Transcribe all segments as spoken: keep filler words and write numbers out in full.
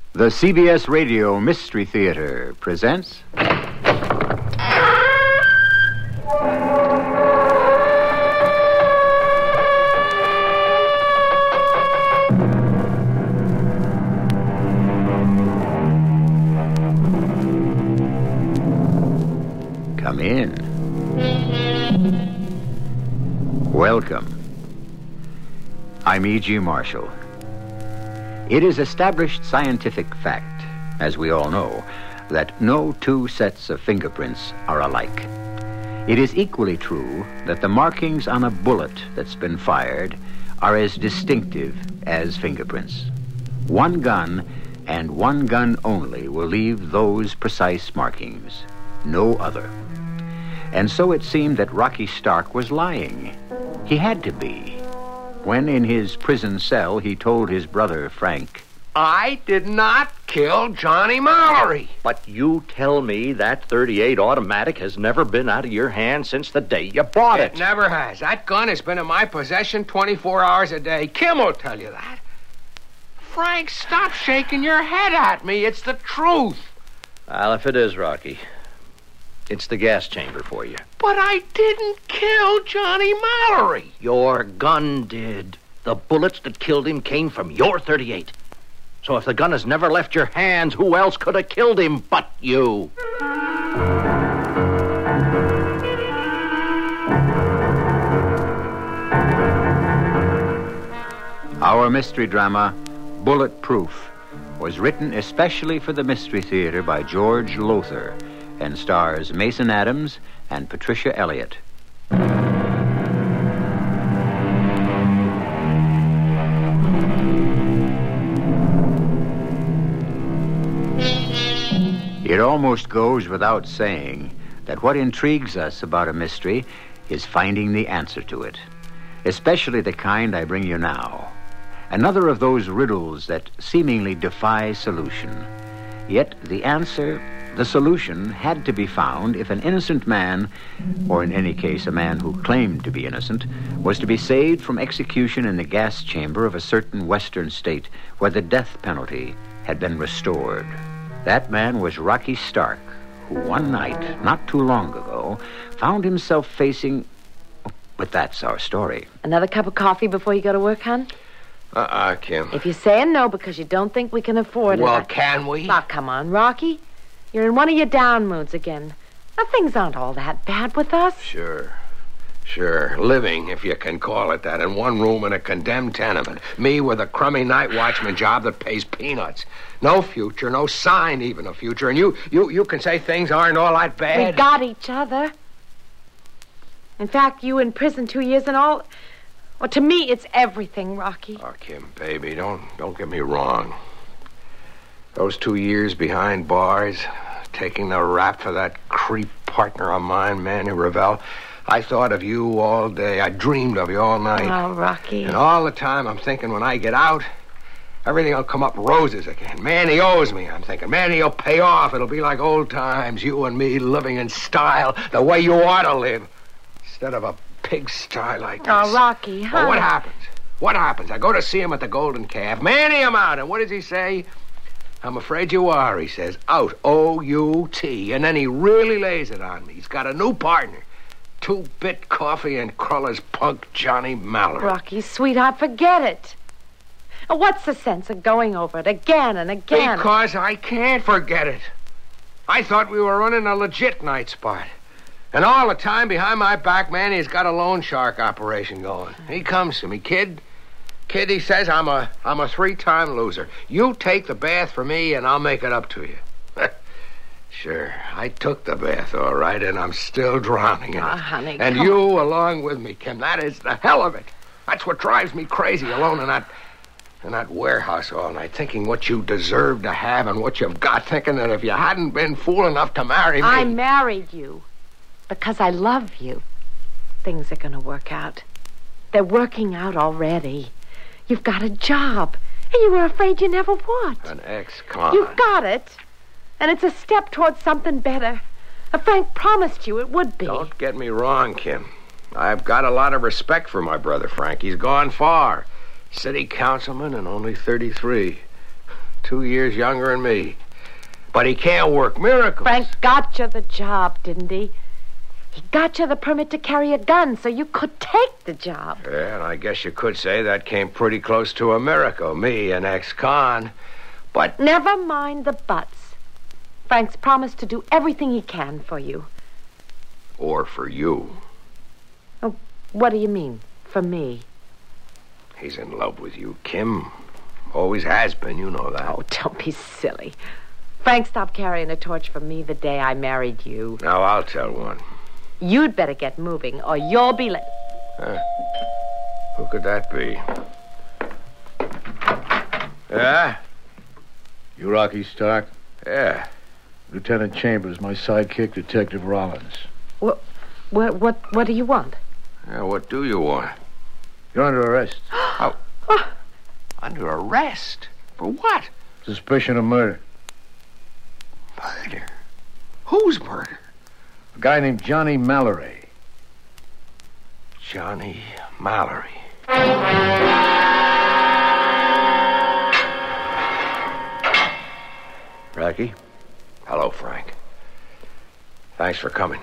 The C B S Radio Mystery Theater presents... Come in. Welcome. I'm E G. Marshall. It is established scientific fact, as we all know, that no two sets of fingerprints are alike. It is equally true that the markings on a bullet that's been fired are as distinctive as fingerprints. One gun, and one gun only, will leave those precise markings. No other. And so it seemed that Rocky Stark was lying. He had to be. When in his prison cell he told his brother, Frank, I did not kill Johnny Mallory. But you tell me that thirty-eight automatic has never been out of your hand since the day you bought it. It never has. That gun has been in my possession twenty-four hours a day. Kim will tell you that. Frank, stop shaking your head at me. It's the truth. Well, if it is, Rocky, it's the gas chamber for you. But I didn't kill Johnny Mallory. Your gun did. The bullets that killed him came from your thirty-eight. So if the gun has never left your hands, who else could have killed him but you? Our mystery drama, Bulletproof, was written especially for the Mystery Theater by George Lothar and stars Mason Adams and Patricia Elliott. It almost goes without saying that what intrigues us about a mystery is finding the answer to it, especially the kind I bring you now. Another of those riddles that seemingly defy solution. Yet the answer, the solution, had to be found if an innocent man, or in any case a man who claimed to be innocent, was to be saved from execution in the gas chamber of a certain western state where the death penalty had been restored. That man was Rocky Stark, who one night, not too long ago, found himself facing... But that's our story. Another cup of coffee before you go to work, hon? Uh-uh, Kim. If you're saying no because you don't think we can afford well, it... Well, can we? Now, come on, Rocky. You're in one of your down moods again. Now, things aren't all that bad with us. Sure. Sure. Living, if you can call it that, in one room in a condemned tenement. Me with a crummy night watchman job that pays peanuts. No future, no sign even of future. And you, you, you can say things aren't all that bad. We got each other. In fact, you in prison two years and all... Well, to me, it's everything, Rocky. Oh, Kim, baby, don't don't get me wrong. Those two years behind bars, taking the rap for that creep partner of mine, Manny Revelle, I thought of you all day. I dreamed of you all night. Oh, Rocky. And all the time I'm thinking when I get out, everything will come up roses again. Manny owes me, I'm thinking. Manny will pay off. It'll be like old times, you and me living in style, the way you ought to live, instead of a pigsty like this. Oh, Rocky, huh? Well, what happens? What happens? I go to see him at the Golden Calf. Manny, I'm out. And what does he say? I'm afraid you are, he says. Out. O U T. And then he really lays it on me. He's got a new partner. Two-bit coffee and Cruller's punk Johnny Mallory. Rocky, sweetheart, forget it. What's the sense of going over it again and again? Because I can't forget it. I thought we were running a legit night spot. And all the time behind my back, man, he's got a loan shark operation going. He comes to me, kid. Kid, he says, I'm a I'm a three-time loser. You take the bath for me, and I'll make it up to you. Sure, I took the bath, all right, and I'm still drowning in it. Oh, honey, and come you on. along with me, Kim. That is the hell of it. That's what drives me crazy, alone in that in that warehouse all night, thinking what you deserve to have and what you've got, thinking that if you hadn't been fool enough to marry me... I married you. Because I love you. Things are going to work out. They're working out already. You've got a job, and you were afraid you never would. An ex-con. You've got it, and it's a step towards something better. Frank promised you it would be. Don't get me wrong, Kim. I've got a lot of respect for my brother Frank. He's gone far. City councilman and only thirty-three. two years younger than me. But he can't work miracles. Frank got you the job, didn't he? He got you the permit to carry a gun so you could take the job. Yeah, and I guess you could say that came pretty close to a miracle. Me, an ex-con. But... Never mind the buts. Frank's promised to do everything he can for you. Or for you. Oh, what do you mean, for me? He's in love with you, Kim. Always has been, you know that. Oh, don't be silly. Frank stopped carrying a torch for me the day I married you. Now, I'll tell one. You'd better get moving, or you'll be late. Huh? Who could that be? Yeah? You Rocky Stark? Yeah. Lieutenant Chambers, my sidekick, Detective Rollins. What, what, what, what do you want? Yeah, what do you want? You're under arrest. Oh. Under arrest? For what? Suspicion of murder. Murder? Whose murder? A guy named Johnny Mallory. Johnny Mallory. Rocky? Hello, Frank. Thanks for coming.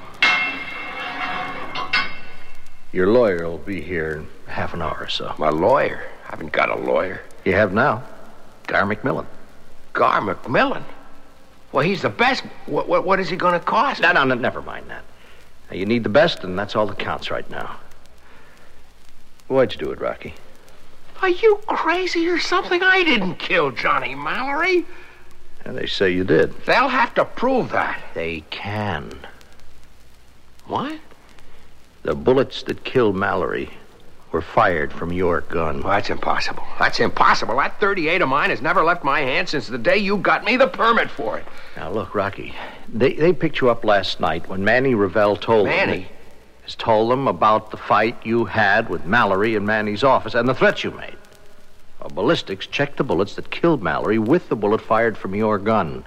Your lawyer will be here in half an hour or so. My lawyer? I haven't got a lawyer. You have now. Gar McMillan. Gar McMillan? Well, he's the best. What, what, what is he going to cost? No, no, no, never mind that. Now, you need the best, and that's all that counts right now. Why'd you do it, Rocky? Are you crazy or something? I didn't kill Johnny Mallory. And they say you did. They'll have to prove that. They can. What? The bullets that killed Mallory were fired from your gun. Well, that's impossible. That's impossible. That thirty-eight of mine has never left my hand since the day you got me the permit for it. Now, look, Rocky, they, they picked you up last night when Manny Revelle told them... Manny? Has told them about the fight you had with Mallory in Manny's office and the threats you made. Well, ballistics checked the bullets that killed Mallory with the bullet fired from your gun.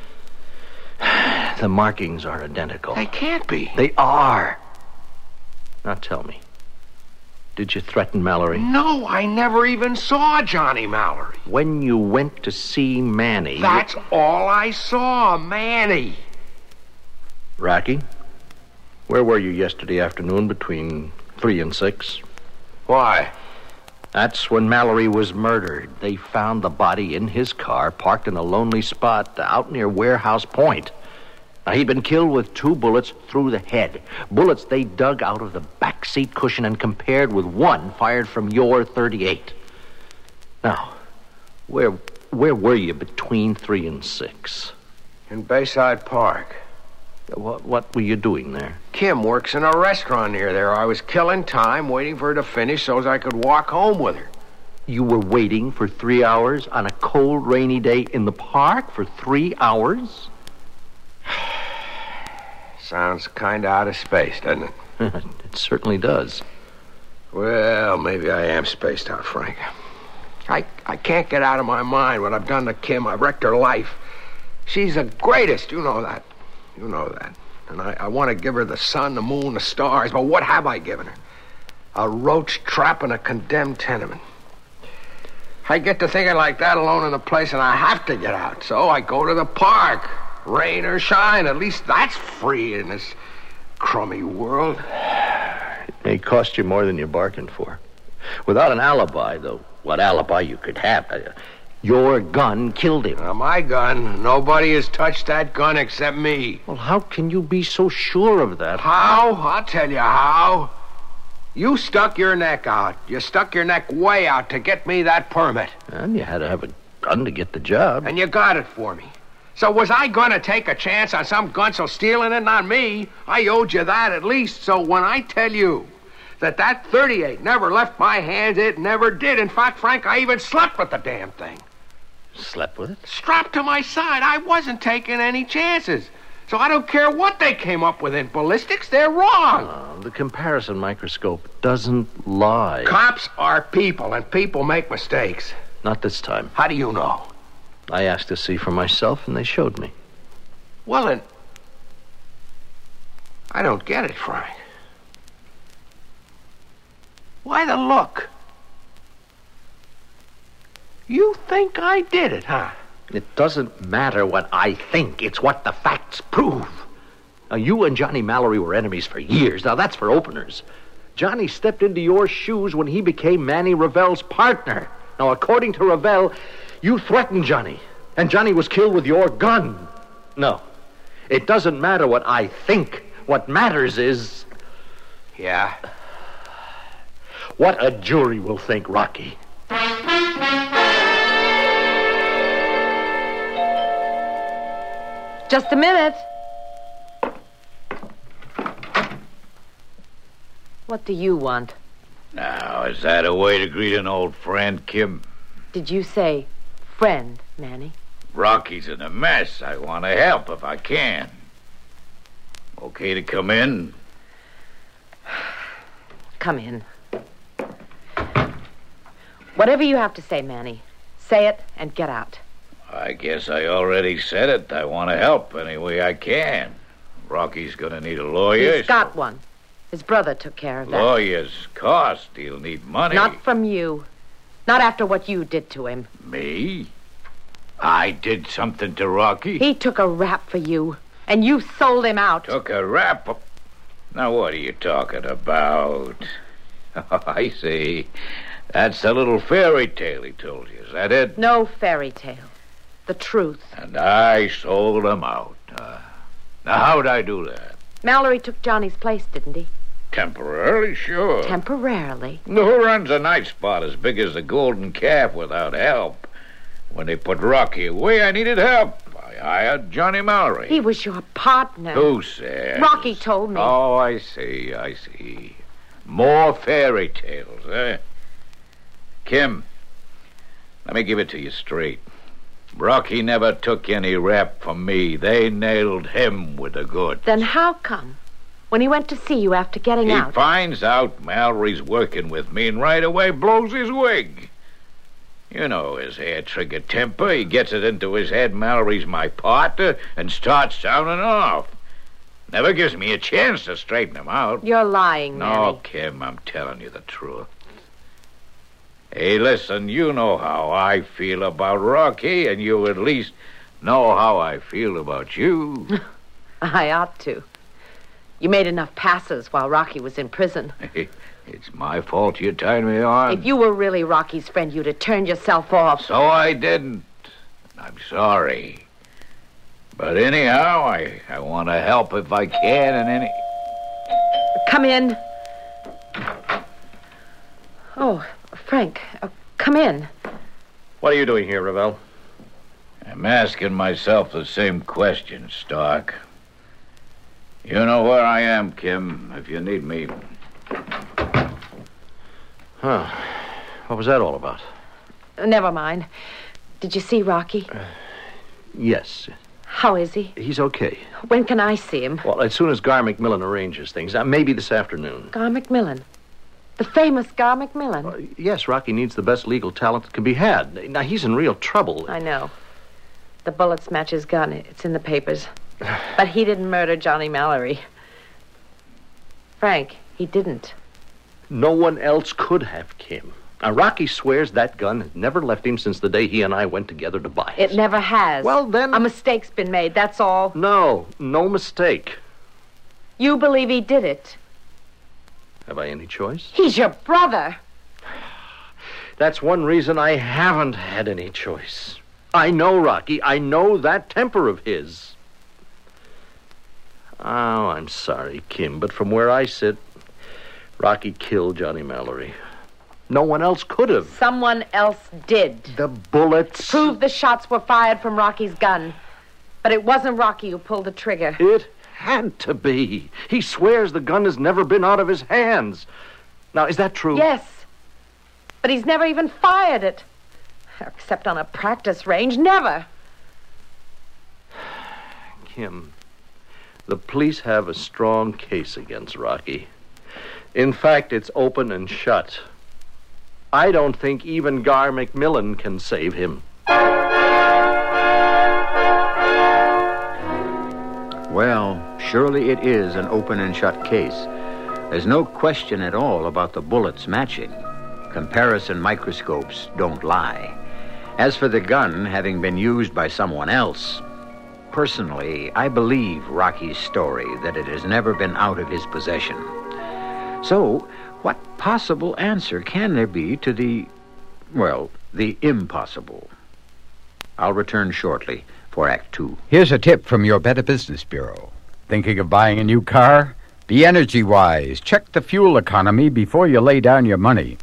The markings are identical. They can't be. They are. Now tell me, did you threaten Mallory? No, I never even saw Johnny Mallory. When you went to see Manny... That's you... all I saw, Manny. Rocky, where were you yesterday afternoon between three and six? Why? That's when Mallory was murdered. They found the body in his car, parked in a lonely spot out near Warehouse Point. Now, he'd been killed with two bullets through the head. Bullets they dug out of the back seat cushion and compared with one fired from your thirty-eight. Now, where where were you between three and six? In Bayside Park. What, what were you doing there? Kim works in a restaurant near there. I was killing time waiting for her to finish so as I could walk home with her. You were waiting for three hours on a cold, rainy day in the park for three hours? Sounds kind of out of space, doesn't it? It certainly does. Well, maybe I am spaced out, Frank. I, I can't get out of my mind what I've done to Kim. I've wrecked her life. She's the greatest, you know that. You know that. And I, I want to give her the sun, the moon, the stars, but what have I given her? A roach trap in a condemned tenement. I get to thinking like that alone in a place, and I have to get out. So I go to the park. Rain or shine, at least that's free in this crummy world. It may cost you more than you bargained for. Without an alibi, though, what alibi you could have, uh, your gun killed him. Now, my gun, nobody has touched that gun except me. Well, how can you be so sure of that? How? I'll tell you how. You stuck your neck out. You stuck your neck way out to get me that permit. And you had to have a gun to get the job. And you got it for me. So was I going to take a chance on some gunso stealing it? Not me. I owed you that at least. So when I tell you that that thirty-eight never left my hands, it never did. In fact, Frank, I even slept with the damn thing. Slept with it? Strapped to my side. I wasn't taking any chances. So I don't care what they came up with in ballistics. They're wrong. Uh, the comparison microscope doesn't lie. Cops are people, and people make mistakes. Not this time. How do you know? I asked to see for myself, and they showed me. Well, then, I don't get it, Frank. Why the look? You think I did it, huh? It doesn't matter what I think. It's what the facts prove. Now, you and Johnny Mallory were enemies for years. Now, that's for openers. Johnny stepped into your shoes when he became Manny Ravel's partner. Now, according to Ravel, you threatened Johnny, and Johnny was killed with your gun. No, it doesn't matter what I think. What matters is... Yeah? What a jury will think, Rocky. Just a minute. What do you want? Now, is that a way to greet an old friend, Kim? Did you say friend, Manny? Rocky's in a mess. I want to help if I can. Okay to come in? Come in. Whatever you have to say, Manny, say it and get out. I guess I already said it. I want to help any way I can. Rocky's going to need a lawyer. He's got one. His brother took care of that. Lawyers cost. He'll need money. Not from you. Not after what you did to him. Me? I did something to Rocky? He took a rap for you, and you sold him out. Took a rap? Now, what are you talking about? Oh, I see. That's the little fairy tale he told you. Is that it? No fairy tale. The truth. And I sold him out. Uh, now, how'd I do that? Mallory took Johnny's place, didn't he? Temporarily, sure. Temporarily? Who runs a night spot as big as the Golden Calf without help? When they put Rocky away, I needed help. I hired Johnny Mallory. He was your partner. Who said? Rocky told me. Oh, I see, I see. More fairy tales, eh? Kim, let me give it to you straight. Rocky never took any rap from me. They nailed him with the goods. Then how come, when he went to see you after getting he out... He finds out Mallory's working with me and right away blows his wig. You know his hair-trigger temper. He gets it into his head Mallory's my partner and starts sounding off. Never gives me a chance to straighten him out. You're lying, Manny. No, Kim, I'm telling you the truth. Hey, listen, you know how I feel about Rocky, and you at least know how I feel about you. I ought to. You made enough passes while Rocky was in prison. It's my fault you tied me on. If you were really Rocky's friend, you'd have turned yourself off. So I didn't. I'm sorry. But anyhow, I, I want to help if I can, and any... Come in. Oh, Frank, uh, come in. What are you doing here, Ravel? I'm asking myself the same question, Stark. You know where I am, Kim, if you need me. Huh. What was that all about? Uh, never mind. Did you see Rocky? Uh, yes. How is he? He's okay. When can I see him? Well, as soon as Gar McMillan arranges things. Uh, maybe this afternoon. Gar McMillan? The famous Gar McMillan? Uh, yes, Rocky needs the best legal talent that can be had. Now, he's in real trouble. I know. The bullets match his gun. It's in the papers. But he didn't murder Johnny Mallory. Frank, he didn't. No one else could have, Kim. Now, Rocky swears that gun has never left him since the day he and I went together to buy it. It never has. Well, then... A mistake's been made, that's all. No, no mistake. You believe he did it? Have I any choice? He's your brother. That's one reason I haven't had any choice. I know Rocky. I know that temper of his. Oh, I'm sorry, Kim, but from where I sit, Rocky killed Johnny Mallory. No one else could have. Someone else did. The bullets... Proved the shots were fired from Rocky's gun. But it wasn't Rocky who pulled the trigger. It had to be. He swears the gun has never been out of his hands. Now, is that true? Yes. But he's never even fired it. Except on a practice range. Never. Kim, the police have a strong case against Rocky. In fact, it's open and shut. I don't think even Gar McMillan can save him. Well, surely it is an open and shut case. There's no question at all about the bullets matching. Comparison microscopes don't lie. As for the gun having been used by someone else, personally, I believe Rocky's story that it has never been out of his possession. So, what possible answer can there be to the, well, the impossible? I'll return shortly for Act Two. Here's a tip from your Better Business Bureau. Thinking of buying a new car? Be energy-wise. Check the fuel economy before you lay down your money.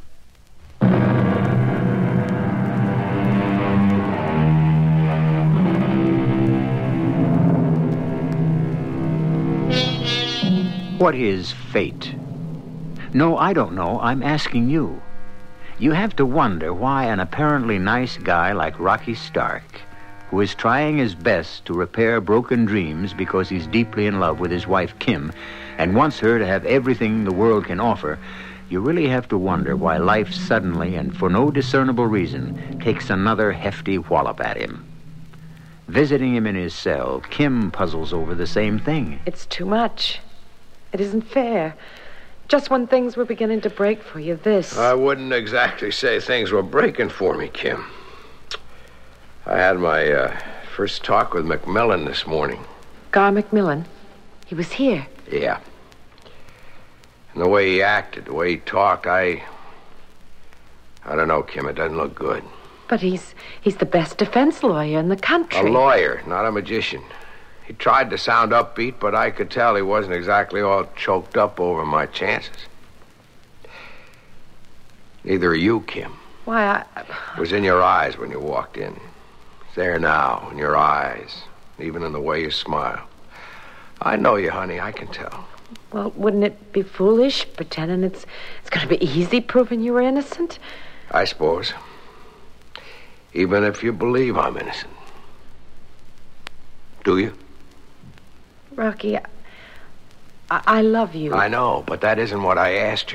What is fate? No, I don't know. I'm asking you. You have to wonder why an apparently nice guy like Rocky Stark, who is trying his best to repair broken dreams because he's deeply in love with his wife Kim and wants her to have everything the world can offer, you really have to wonder why life suddenly and for no discernible reason takes another hefty wallop at him. Visiting him in his cell, Kim puzzles over the same thing. It's too much. It isn't fair. Just when things were beginning to break for you, this. I wouldn't exactly say things were breaking for me, Kim. I had my uh, first talk with McMillan this morning. Gar McMillan? He was here. Yeah. And the way he acted, the way he talked, I... I don't know, Kim, it doesn't look good. But he's he's the best defense lawyer in the country. A lawyer, not a magician. He tried to sound upbeat, but I could tell he wasn't exactly all choked up over my chances. Neither are you, Kim. Why, I... It was in your eyes when you walked in. It's there now, in your eyes, even in the way you smile. I know you, honey, I can tell. Well, wouldn't it be foolish pretending it's, it's going to be easy proving you were innocent? I suppose. Even if you believe I'm innocent. Do you? Rocky, I, I love you. I know, but that isn't what I asked you.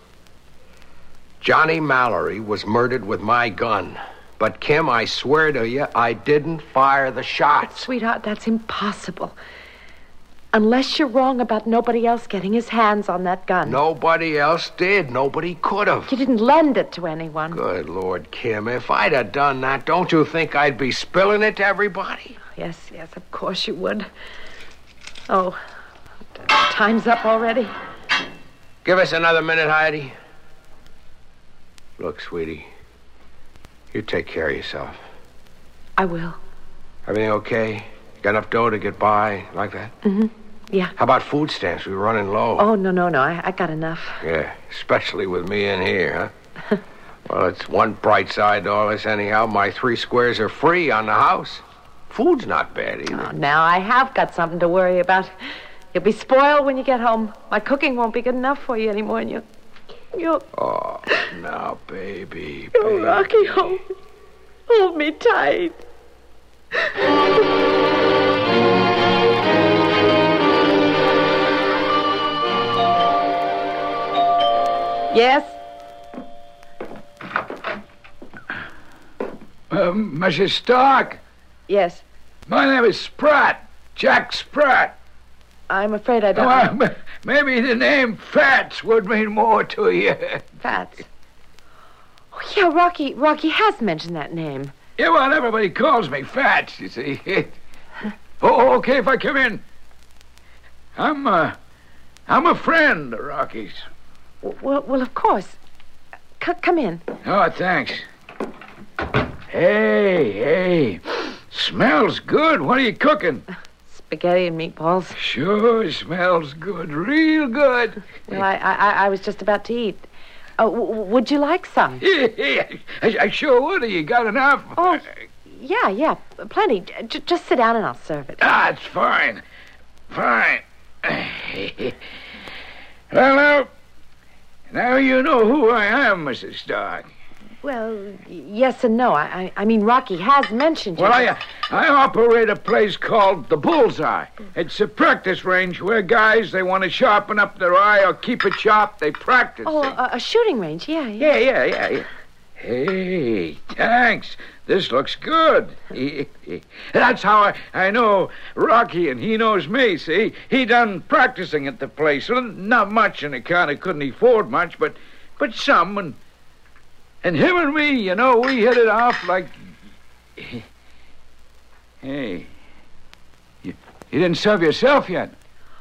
Johnny Mallory was murdered with my gun. But, Kim, I swear to you, I didn't fire the shots. But, sweetheart, that's impossible. Unless you're wrong about nobody else getting his hands on that gun. Nobody else did. Nobody could have. You didn't lend it to anyone. Good Lord, Kim, if I'd have done that, don't you think I'd be spilling it to everybody? Yes, yes, of course you would. Oh, time's up already. Give us another minute, Heidi. Look, sweetie, you take care of yourself. I will. Everything okay? Got enough dough to get by, like that? Mm-hmm. Yeah. How about food stamps? We were running low. Oh, no, no, no. I, I got enough. Yeah, especially with me in here, huh? Well, it's one bright side to all this anyhow. My three squares are free on the house. Food's not bad either. Oh, now I have got something to worry about. You'll be spoiled when you get home. My cooking won't be good enough for you anymore, and you... you... Oh, now, baby, Oh, baby. Rocky, hold, hold me tight. Yes? Uh, Missus Stark, Yes. my name is Spratt, Jack Spratt. I'm afraid I don't... Oh, uh, maybe the name Fats would mean more to you. Fats. Oh, yeah, Rocky, Rocky has mentioned that name. Yeah, well, everybody calls me Fats, you see. Oh, okay if I come in. I'm, uh, I'm a friend of Rocky's. Well, well, of course. C- come in. Oh, thanks. Hey, hey. Smells good. What are you cooking? Spaghetti and meatballs. Sure smells good. Real good. Well, I, I, I was just about to eat. Uh, w- would you like some? I, I sure would. You got enough? Oh, yeah, yeah, plenty. J- just sit down and I'll serve it. Ah, it's fine. Fine. Well, now, now you know who I am, Missus Stark. Well, y- yes and no. I, I, I mean, Rocky has mentioned you. Well, I, I operate a place called the Bullseye. It's a practice range where guys, they want to sharpen up their eye or keep it sharp, they practice. Oh, things. a, a shooting range. Yeah, yeah. Yeah, yeah, yeah, yeah. Hey, thanks. This looks good. That's how I, I know Rocky, and he knows me, see? He done practicing at the place. Well, not much on account he couldn't afford much, but but some. And, and him and me, you know, we hit it off like Hey, you, you didn't serve yourself yet.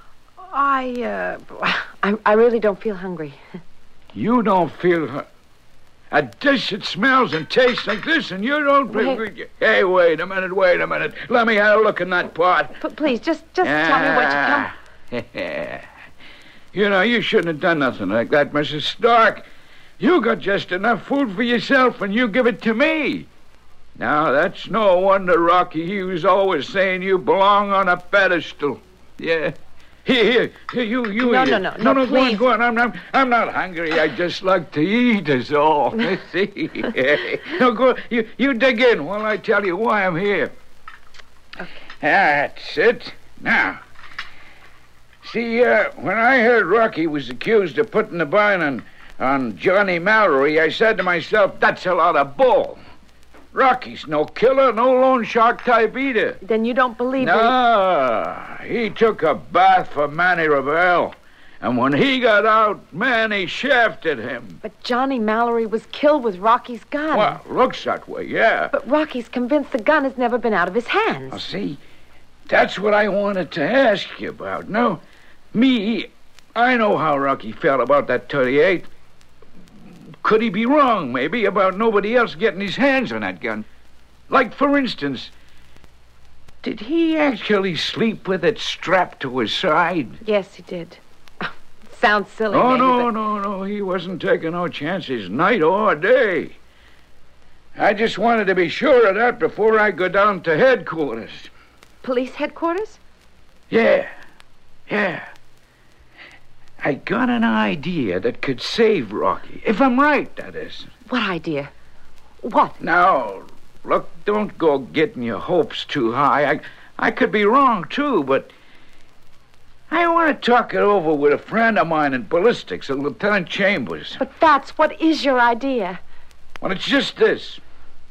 I, uh, I, I really don't feel hungry. You don't feel... hu- A dish that smells and tastes like this, and you don't... Wait. Hey, wait a minute, wait a minute. Let me have a look in that pot. But please, just, just tell me what you come... come... You know, you shouldn't have done nothing like that, Missus Stark. You got just enough food for yourself, and you give it to me. Now, that's no wonder Rocky, he was always saying you belong on a pedestal. Yeah. Here, here, here, you, you No, eat no, it. no, no, no, no, go on, please. go on. I'm, I'm, I'm not hungry. I just like to eat, is all. See? No, go, you, you dig in while I tell you why I'm here. Okay. That's it. Now, see, uh, when I heard Rocky was accused of putting the burn on, on Johnny Mallory, I said to myself, that's a lot of bull. Rocky's no killer, no loan shark type either. Then you don't believe me? No, he took a bath for Manny Ravel. And when he got out, Manny shafted him. But Johnny Mallory was killed with Rocky's gun. Well, looks that way, yeah. But Rocky's convinced the gun has never been out of his hands. Now, see, that's what I wanted to ask you about. Now, me, I know how Rocky felt about that thirty-eight. Could he be wrong, maybe, about nobody else getting his hands on that gun? Like, for instance, did he actually sleep with it strapped to his side? Yes, he did. Sounds silly, Oh, maybe, no, but... no, no. He wasn't taking no chances night or day. I just wanted to be sure of that before I go down to headquarters. Police headquarters? Yeah, yeah. I got an idea that could save Rocky. If I'm right, that is. What idea? What? Now, look, don't go getting your hopes too high. I, I could be wrong, too, but I want to talk it over with a friend of mine in ballistics, a Lieutenant Chambers. But that's what is your idea. Well, it's just this.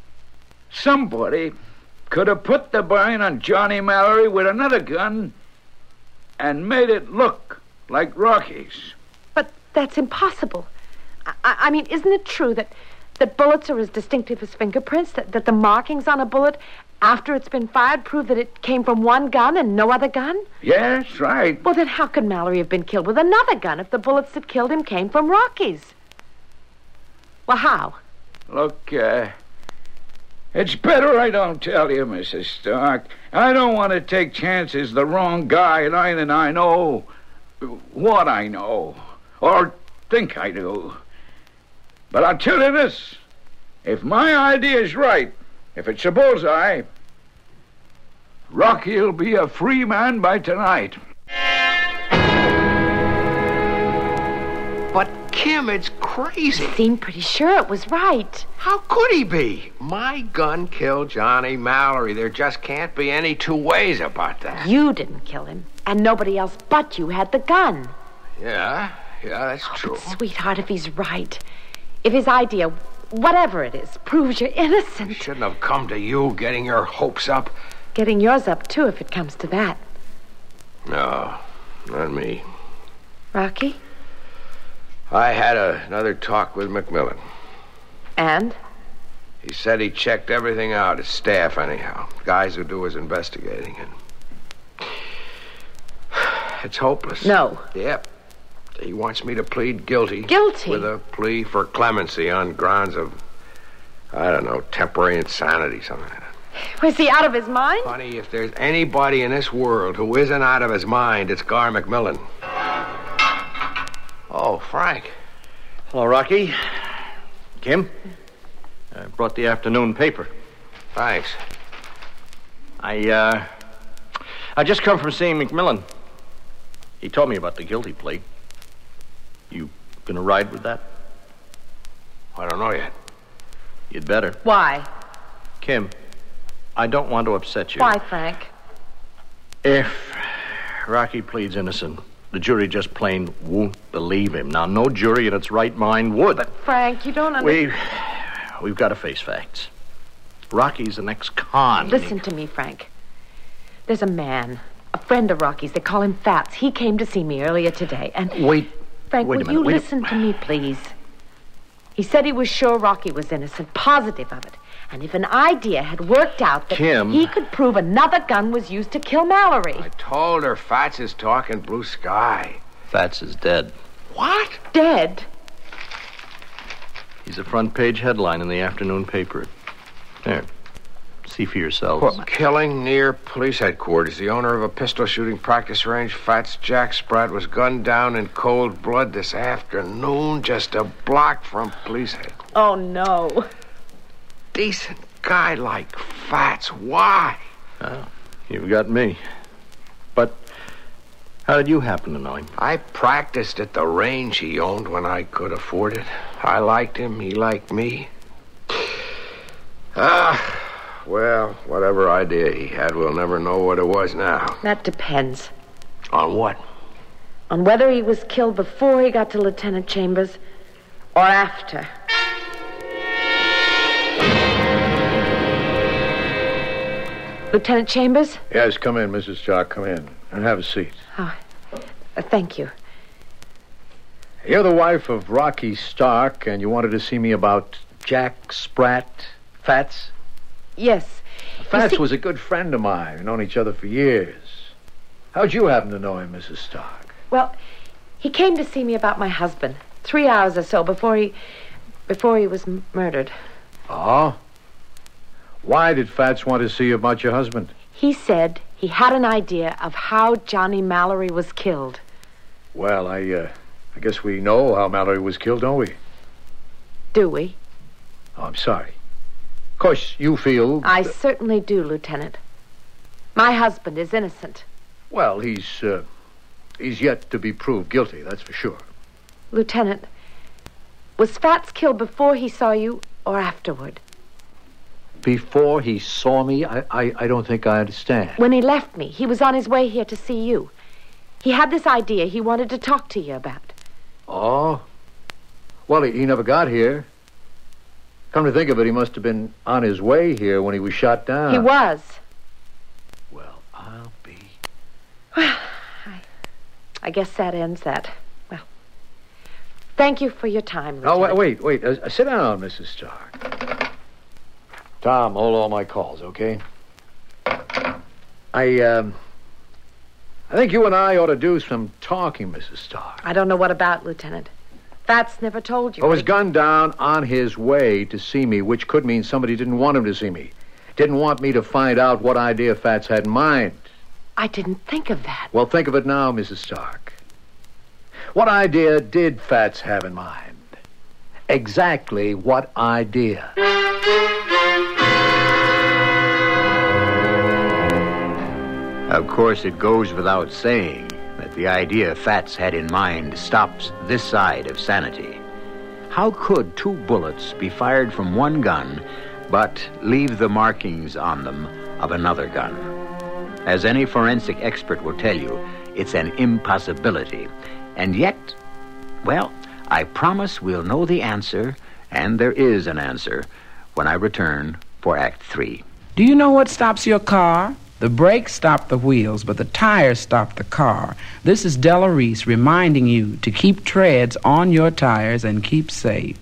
Somebody could have put the burn on Johnny Mallory with another gun and made it look like Rocky's. But that's impossible. I, I mean, isn't it true that, that bullets are as distinctive as fingerprints? That, that the markings on a bullet after it's been fired prove that it came from one gun and no other gun? Yes, right. Well, then how could Mallory have been killed with another gun if the bullets that killed him came from Rocky's? Well, how? Look, uh, it's better I don't tell you, Missus Stark. I don't want to take chances the wrong guy and I know what I know, or think I do. But I'll tell you this. If my idea's right, if it's a bullseye, Rocky'll be a free man by tonight. But, Kim, it's crazy. He seemed pretty sure it was right. How could he be? My gun killed Johnny Mallory. There just can't be any two ways about that. You didn't kill him, and nobody else but you had the gun. Yeah, yeah, that's Oh, true. but sweetheart, if he's right, if his idea, whatever it is, proves you're innocent, Shouldn't have come to you getting your hopes up. getting yours up too, if it comes to that. No, not me. Rocky? I had a, another talk with McMillan. And? He said he checked everything out, his staff anyhow. Guys who do his investigating. And it's hopeless. No. Yep. He wants me to plead guilty. Guilty? With a plea for clemency on grounds of, I don't know, temporary insanity, something like that. Was he out of his mind? Honey, if there's anybody in this world who isn't out of his mind, it's Gar McMillan. Oh, Frank. Hello, Rocky. Kim? I brought the afternoon paper. Thanks. I, uh... I just come from seeing McMillan. He told me about the guilty plea. You gonna ride with that? I don't know yet. You'd better. Why? Kim, I don't want to upset you. Why, Frank? If Rocky pleads innocent, the jury just plain won't believe him. Now, no jury in its right mind would. But, Frank, you don't understand. We've, we've got to face facts. Rocky's an ex-con. Listen to me, Frank. There's a man, a friend of Rocky's. They call him Fats. He came to see me earlier today, and... Wait. Frank, wait a will minute, you wait a- listen to me, please? He said he was sure Rocky was innocent, positive of it. And if an idea had worked out that Kim. he could prove another gun was used to kill Mallory. I told her Fats is talking blue sky. Fats is dead. What? Dead? He's a front-page headline in the afternoon paper. There. See for yourselves. Well, killing near police headquarters. The owner of a pistol shooting practice range, Fats Jack Spratt, was gunned down in cold blood this afternoon, just a block from police headquarters. Oh, no. Decent guy like Fats. Why? Oh, you've got me. But how did you happen to know him? I practiced at the range he owned when I could afford it. I liked him. He liked me. Ah... Well, whatever idea he had, we'll never know what it was now. That depends. On what? On whether he was killed before he got to Lieutenant Chambers or after. Lieutenant Chambers? Yes, come in, Missus Stark. Come in. And have a seat. Oh, uh, thank you. You're the wife of Rocky Stark, and you wanted to see me about Jack Spratt, Fats? Yes. Fats see- was a good friend of mine. We've known each other for years. How'd you happen to know him, Missus Stark? Well, he came to see me about my husband three hours or so before he... before he was m- murdered. Oh? Why did Fats want to see you about your husband? He said he had an idea of how Johnny Mallory was killed. Well, I, uh, I guess we know how Mallory was killed, don't we? Do we? Oh, I'm sorry. Of course, you feel... I certainly do, Lieutenant. My husband is innocent. Well, he's, uh, he's yet to be proved guilty, that's for sure. Lieutenant, was Fats killed before he saw you or afterward? Before he saw me? I, I, I don't think I understand. When he left me, he was on his way here to see you. He had this idea he wanted to talk to you about. Oh? Well, he, he never got here. Come to think of it, he must have been on his way here when he was shot down. He was. Well, I'll be... Well, I, I guess that ends that. Well, thank you for your time, Lieutenant. Oh, wait, wait. wait. Uh, sit down, Missus Stark. Tom, hold all my calls, okay? I, um... I think you and I ought to do some talking, Missus Stark. I don't know what about, Lieutenant. Fats never told you. I was gunned down on his way to see me, which could mean somebody didn't want him to see me. Didn't want me to find out what idea Fats had in mind. I didn't think of that. Well, think of it now, Missus Stark. What idea did Fats have in mind? Exactly what idea? Of course, it goes without saying that the idea Fats had in mind stops this side of sanity. How could two bullets be fired from one gun but leave the markings on them of another gun? As any forensic expert will tell you, it's an impossibility. And yet, well, I promise we'll know the answer, and there is an answer, when I return for Act Three. Do you know what stops your car? The brakes stop the wheels, but the tires stop the car. This is Della Reese reminding you to keep treads on your tires and keep safe.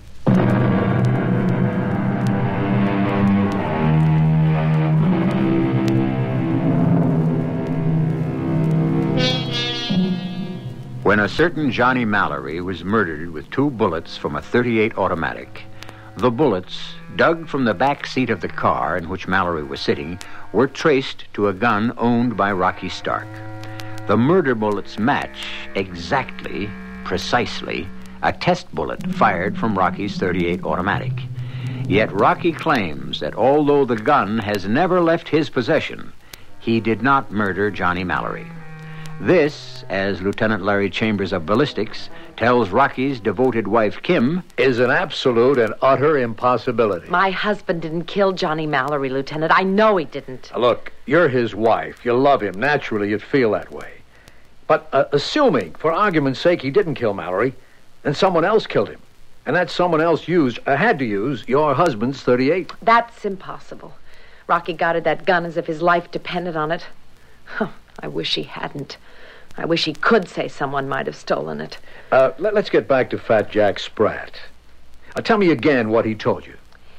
When a certain Johnny Mallory was murdered with two bullets from a thirty-eight automatic, the bullets, dug from the back seat of the car in which Mallory was sitting, were traced to a gun owned by Rocky Stark. The murder bullets match exactly, precisely, a test bullet fired from Rocky's thirty-eight automatic. Yet Rocky claims that although the gun has never left his possession, he did not murder Johnny Mallory. This, as Lieutenant Larry Chambers of Ballistics tells Rocky's devoted wife, Kim, is an absolute and utter impossibility. My husband didn't kill Johnny Mallory, Lieutenant. I know he didn't. Look, you're his wife. You love him. Naturally, you'd feel that way. But uh, assuming, for argument's sake, he didn't kill Mallory, then someone else killed him. And that someone else used, uh, had to use, your husband's thirty-eight. That's impossible. Rocky guarded that gun as if his life depended on it. Huh, I wish he hadn't. I wish he could say someone might have stolen it. Uh, let, let's get back to Fat Jack Spratt. Uh, tell me again what he told you.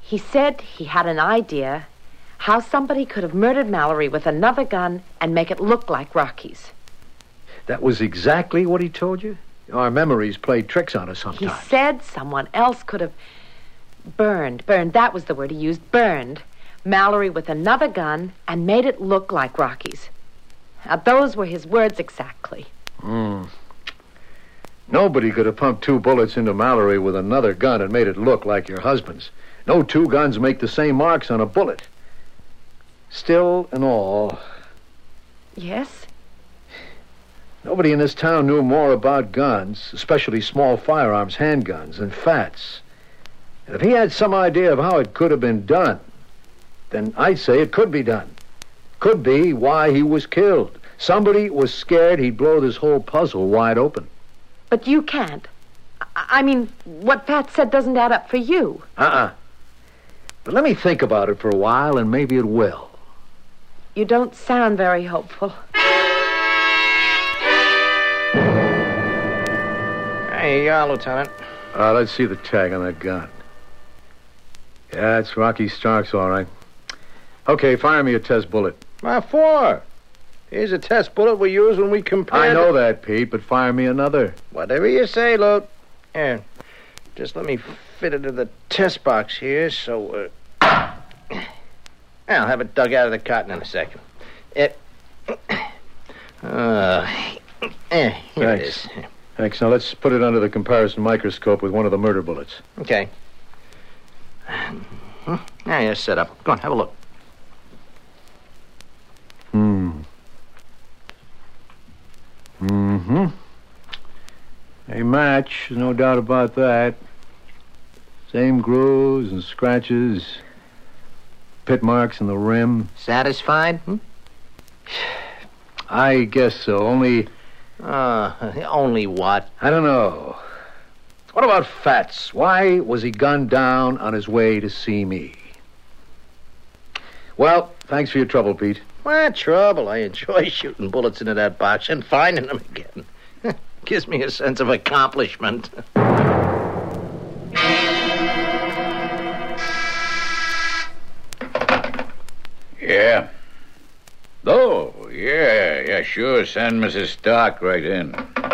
He said he had an idea how somebody could have murdered Mallory with another gun and make it look like Rocky's. That was exactly what he told you? Our memories play tricks on us sometimes. He said someone else could have burned, burned, that was the word he used, burned Mallory with another gun and made it look like Rocky's. Now, those were his words exactly. Hmm. Nobody could have pumped two bullets into Mallory with another gun and made it look like your husband's. No two guns make the same marks on a bullet. Still and all... Yes? Nobody in this town knew more about guns, especially small firearms, handguns, than Fats. And if he had some idea of how it could have been done, then I'd say it could be done. Could be why he was killed. Somebody was scared he'd blow this whole puzzle wide open. But you can't. I, I mean, what Pat said doesn't add up for you. Uh-uh. But let me think about it for a while, and maybe it will. You don't sound very hopeful. Here you are, Lieutenant. Uh, let's see the tag on that gun. Yeah, it's Rocky Stark's, all right. Okay, fire me a test bullet. My for? Here's a test bullet we use when we compare... I know that, Pete, but fire me another. Whatever you say, Lot. Here, just let me fit it in the test box here, so... Uh... I'll have it dug out of the cotton in a second. It... Uh... Eh, here it is. Thanks. Now let's put it under the comparison microscope with one of the murder bullets. Okay. Now you're set up. Go on, have a look. Hmm. Mm-hmm. They match, there's no doubt about that. Same grooves and scratches, pit marks in the rim. Satisfied? Hmm? I guess so, only... Uh, only what? I don't know. What about Fats? Why was he gunned down on his way to see me? Well, thanks for your trouble, Pete. What trouble? I enjoy shooting bullets into that box and finding them again. Gives me a sense of accomplishment. Yeah. Oh, yeah, yeah, sure. Send Missus Stark right in.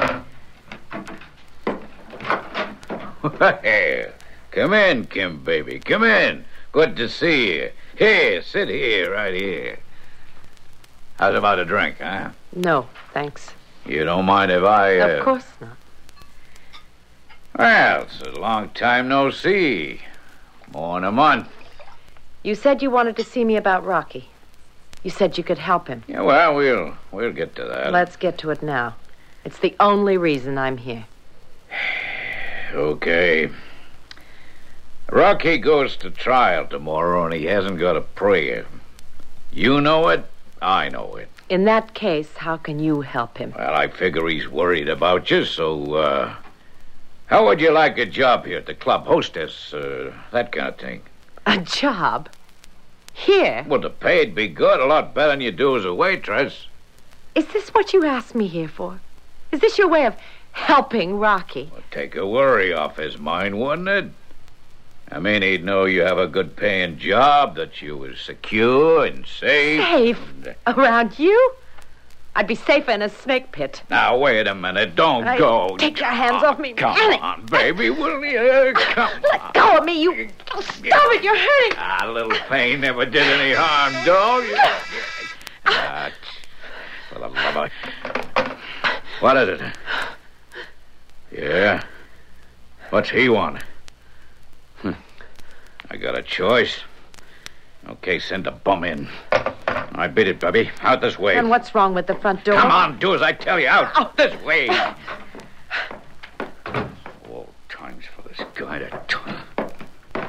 Hey, come in, Kim, baby. Come in. Good to see you. Here, sit here, right here. How's about a drink, huh? No, thanks. You don't mind if I... Uh... Of course not. Well, it's a long time no see. More than a month. You said you wanted to see me about Rocky. You said you could help him. Yeah, well, we'll we'll get to that. Let's get to it now. It's the only reason I'm here. Okay. Rocky goes to trial tomorrow, and he hasn't got a prayer. You know it, I know it. In that case, how can you help him? Well, I figure he's worried about you, so, uh... how would you like a job here at the club? Hostess, uh, that kind of thing. A job? Here? Well, the pay'd be good, a lot better than you do as a waitress. Is this what you asked me here for? Is this your way of helping Rocky? Well, take a worry off his mind, wouldn't it? I mean, he'd know you have a good paying job, that you was secure and safe. Safe? And... Around you? I'd be safer in a snake pit. Now, wait a minute. Don't I, go. Take your hands oh, off me. Come Annie. on, baby, will you? Come Let on. go of me, you... Oh, stop it, you're hurting. Ah, a little pain never did any harm, don't you? Ah, for the love of... What is it? Yeah? What's he want? Hm. I got a choice. Okay, send the bum in. I beat it, Bubby. Out this way. And what's wrong with the front door? Come on, do as I tell you. Out oh. this way. Old times for this guy to...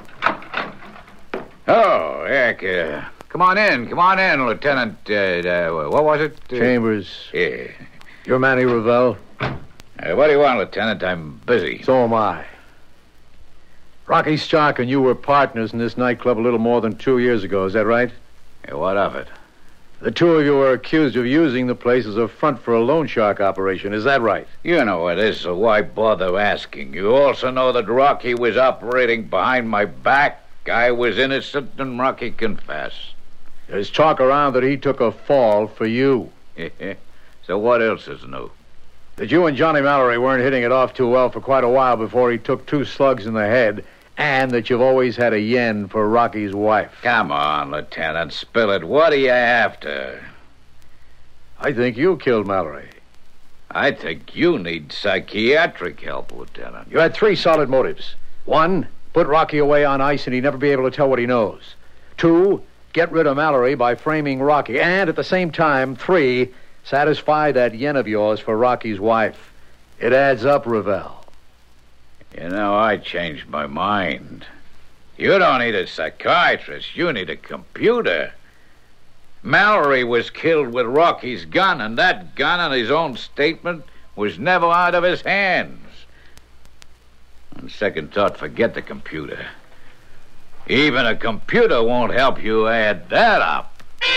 Oh, heck. Uh, come on in. Come on in, Lieutenant. Uh, uh, what was it? Uh, Chambers. Yeah. You're Manny Revell? Uh, what do you want, Lieutenant? I'm busy. So am I. Rocky Stark and you were partners in this nightclub a little more than two years ago. Is that right? Yeah, what of it? The two of you were accused of using the place as a front for a loan shark operation. Is that right? You know it is, so why bother asking? You also know that Rocky was operating behind my back? Guy was innocent and Rocky confessed. There's talk around that he took a fall for you. So what else is new? That you and Johnny Mallory weren't hitting it off too well for quite a while before he took two slugs in the head, and that you've always had a yen for Rocky's wife. Come on, Lieutenant, spill it. What are you after? I think you killed Mallory. I think you need psychiatric help, Lieutenant. You had three solid motives. One, put Rocky away on ice and he'd never be able to tell what he knows. Two, get rid of Mallory by framing Rocky. And at the same time, three, satisfy that yen of yours for Rocky's wife. It adds up, Ravel. You know, I changed my mind. You don't need a psychiatrist. You need a computer. Mallory was killed with Rocky's gun, and that gun, on his own statement, was never out of his hands. On second thought, forget the computer. Even a computer won't help you add that up.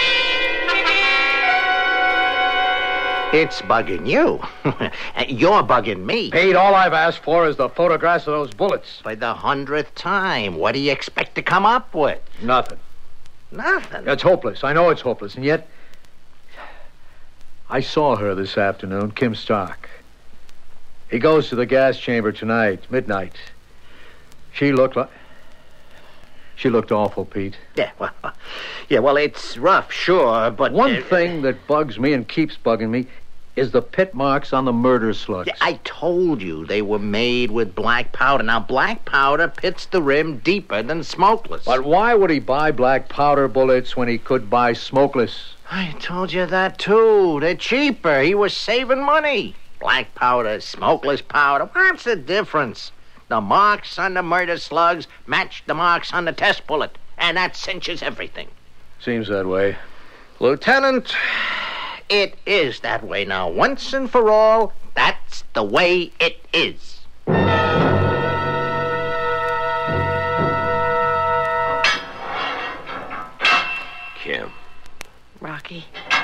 It's bugging you. You're bugging me. Pete, all I've asked for is the photographs of those bullets. For the hundredth time. What do you expect to come up with? Nothing. Nothing. It's hopeless. I know it's hopeless, and yet I saw her this afternoon, Kim Stark. He goes to the gas chamber tonight, midnight. She looked like... She looked awful, Pete. Yeah, well, yeah, well, it's rough, sure, but... One uh, thing that bugs me and keeps bugging me is the pit marks on the murder slugs. Yeah, I told you they were made with black powder. Now, black powder pits the rim deeper than smokeless. But why would he buy black powder bullets when he could buy smokeless? I told you that, too. They're cheaper. He was saving money. Black powder, smokeless powder. What's the difference? The marks on the murder slugs match the marks on the test bullet, and that cinches everything. Seems that way. Lieutenant, it is that way now. Once and for all, that's the way it is. Kim, Rocky.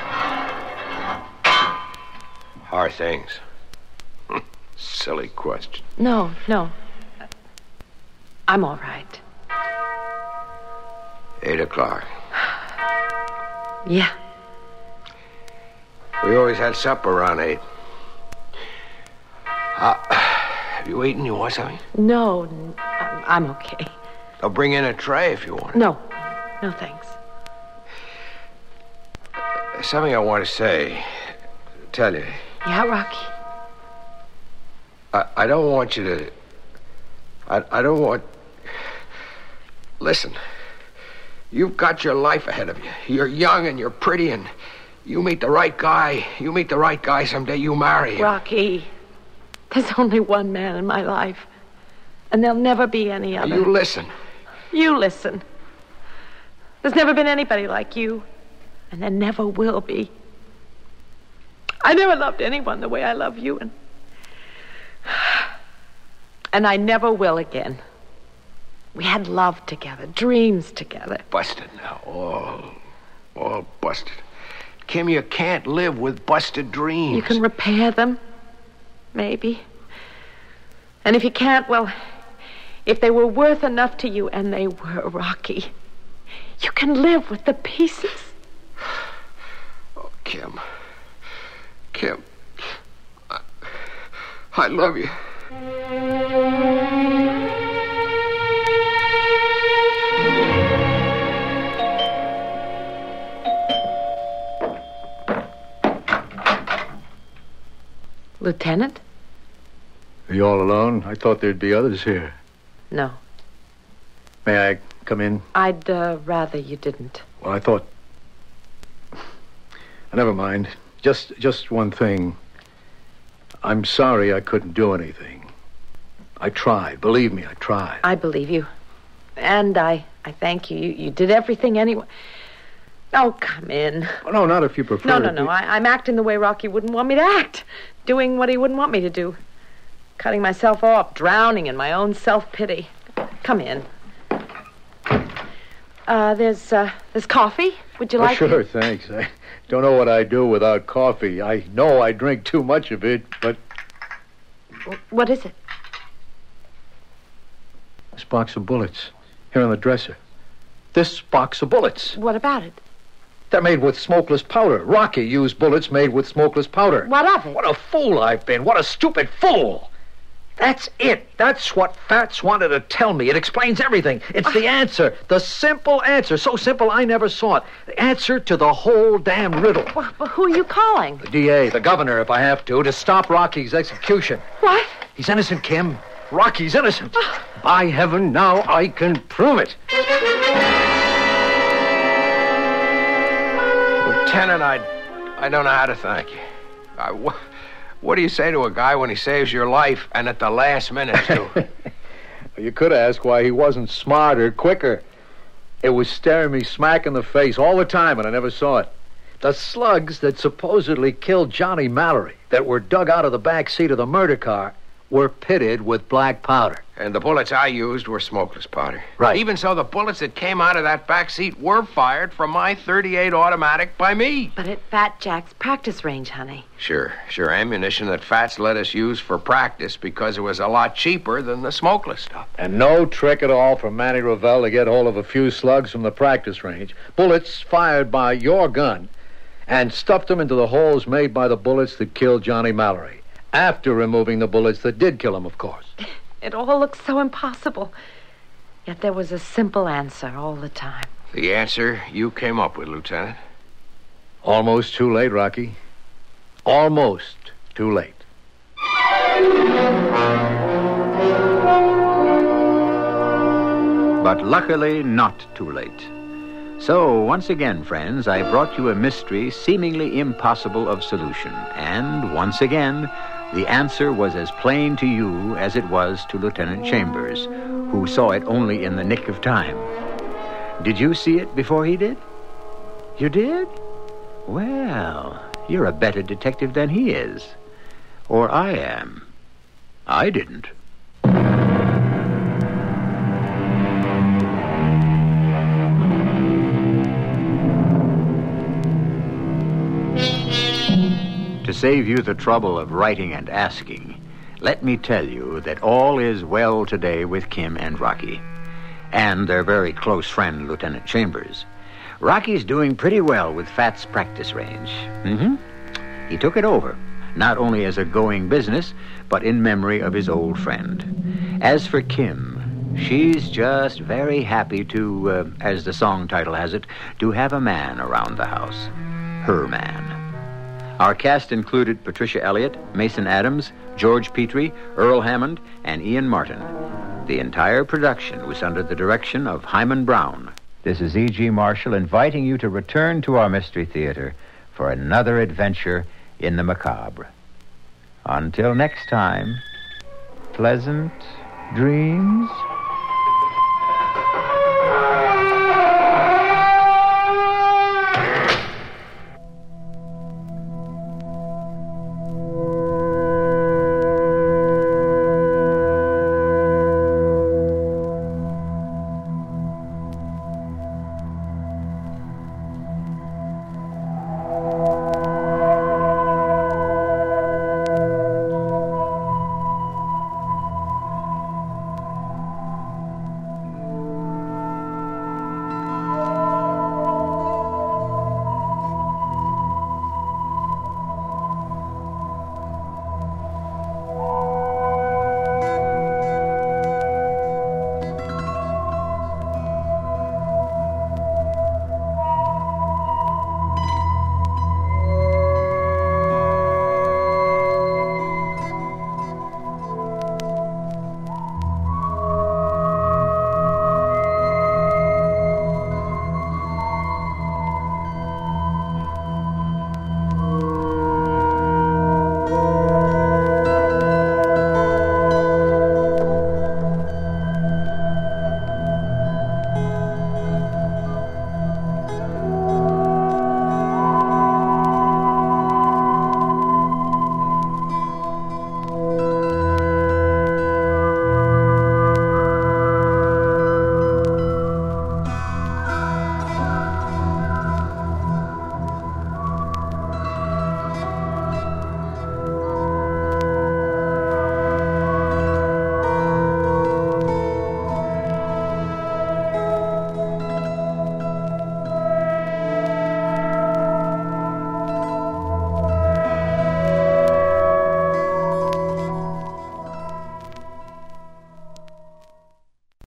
how are things? Silly question. No, no. I'm all right. Eight o'clock. Yeah. We always had supper around eight. Uh, have you eaten? You want something? No, n- I'm I'm okay. I'll bring in a tray if you want. No, no thanks. There's something I want to say. Tell you. Yeah, Rocky. I, I don't want you to... I, I don't want... Listen. You've got your life ahead of you. You're young and you're pretty, and you meet the right guy. You meet the right guy someday, you marry him. Rocky, there's only one man in my life, and there'll never be any other. You listen. You listen. There's never been anybody like you, and there never will be. I never loved anyone the way I love you, and... And I never will again. We had love together, dreams together. Busted now. All, all busted. Kim, you can't live with busted dreams. You can repair them, maybe. And if you can't, well, if they were worth enough to you, and they were, Rocky, you can live with the pieces. Oh, Kim. Kim. I, I love you. Lieutenant? Are you all alone? I thought there'd be others here. No. May I come in? I'd uh, rather you didn't. Well, I thought... Never mind. Just, just one thing. I'm sorry I couldn't do anything. I tried. Believe me, I tried. I believe you. And I, I thank you. you. You did everything anyway. Oh, come in. Oh, no, not if you prefer. No, no, to no. be- I, I'm acting the way Rocky wouldn't want me to act. Doing what he wouldn't want me to do. Cutting myself off, drowning in my own self-pity. Come in. Uh, there's, uh, there's coffee. Would you Oh, like sure, it? thanks. I don't know what I'd do without coffee. I know I drink too much of it, but What is it? this box of bullets. Here on the dresser. This box of bullets. What about it? They're made with smokeless powder. Rocky used bullets made with smokeless powder. What of it? What a fool I've been. What a stupid fool. That's it. That's what Fats wanted to tell me. It explains everything. It's the answer. The simple answer. So simple I never saw it. The answer to the whole damn riddle. Well, but who are you calling? The D A, the governor, if I have to, to stop Rocky's execution. What? He's innocent, Kim. Rocky's innocent. By heaven, now I can prove it. Lieutenant, I, I don't know how to thank you. I, wh- what do you say to a guy when he saves your life and at the last minute, too? You could ask why he wasn't smarter, quicker. It was staring me smack in the face all the time, and I never saw it. The slugs that supposedly killed Johnny Mallory, that were dug out of the back seat of the murder car, were pitted with black powder. And the bullets I used were smokeless powder. Right. Even so, the bullets that came out of that back seat were fired from my thirty-eight automatic by me. But at Fat Jack's practice range, honey. Sure, sure. Ammunition that Fats let us use for practice because it was a lot cheaper than the smokeless stuff. And no trick at all for Manny Revell to get hold of a few slugs from the practice range. Bullets fired by your gun, and stuffed them into the holes made by the bullets that killed Johnny Mallory. After removing the bullets that did kill him, of course. It all looks so impossible. Yet there was a simple answer all the time. The answer you came up with, Lieutenant. Almost too late, Rocky. Almost too late. But luckily not too late. So, once again, friends, I brought you a mystery seemingly impossible of solution. And, once again, the answer was as plain to you as it was to Lieutenant Chambers, who saw it only in the nick of time. Did you see it before he did? You did? Well, you're a better detective than he is. Or I am. I didn't. To save you the trouble of writing and asking, let me tell you that all is well today with Kim and Rocky, and their very close friend, Lieutenant Chambers. Rocky's doing pretty well with Fat's practice range. Mm-hmm. He took it over, not only as a going business, but in memory of his old friend. As for Kim, she's just very happy to, uh, as the song title has it, to have a man around the house. Her man. Our cast included Patricia Elliott, Mason Adams, George Petrie, Earl Hammond, and Ian Martin. The entire production was under the direction of Hyman Brown. This is E G. Marshall inviting you to return to our Mystery Theater for another adventure in the macabre. Until next time, pleasant dreams.